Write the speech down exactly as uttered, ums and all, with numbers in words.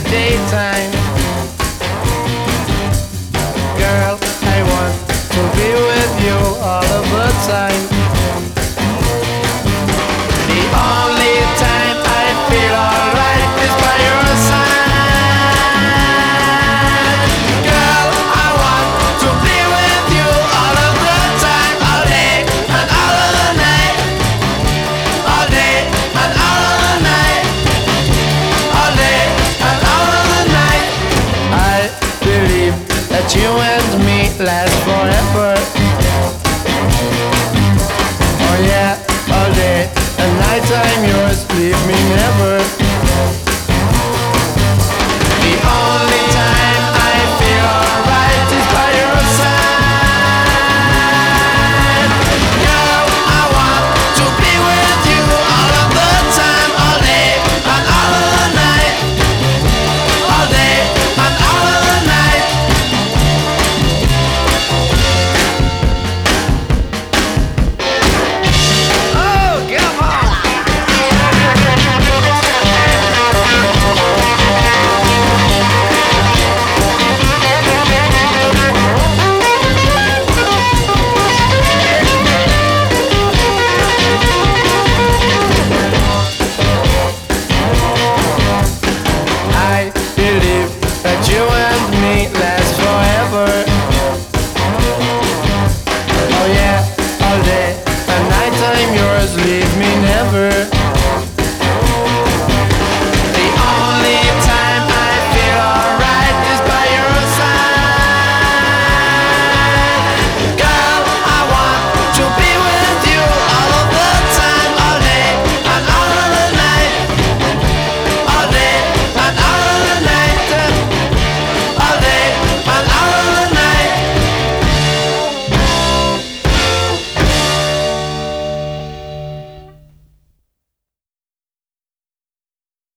daytime. Girl, I want to be with you all of the time. The only time I feel alright is by your side. Girl, I want to be with you all of the time, all day and all of the night, all day and all of the night, all day and all of the night. I believe that you and me last forever.